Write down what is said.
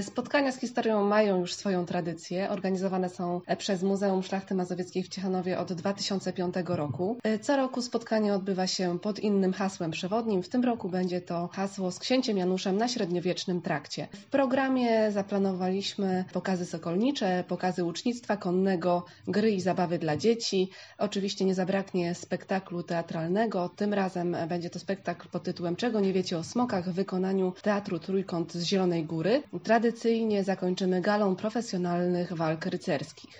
Spotkania z historią mają już swoją tradycję. Organizowane są przez Muzeum Szlachty Mazowieckiej w Ciechanowie od 2005 roku. Co roku spotkanie odbywa się pod innym hasłem przewodnim. W tym roku będzie to hasło z księciem Januszem na średniowiecznym trakcie. W programie zaplanowaliśmy pokazy sokolnicze, pokazy łucznictwa konnego, gry i zabawy dla dzieci. Oczywiście nie zabraknie spektaklu teatralnego. Tym razem będzie to spektakl pod tytułem Czego nie wiecie o smokach w wykonaniu Teatru Trójkąt z Zielonej Góry. Tradycyjnie zakończymy galą profesjonalnych walk rycerskich.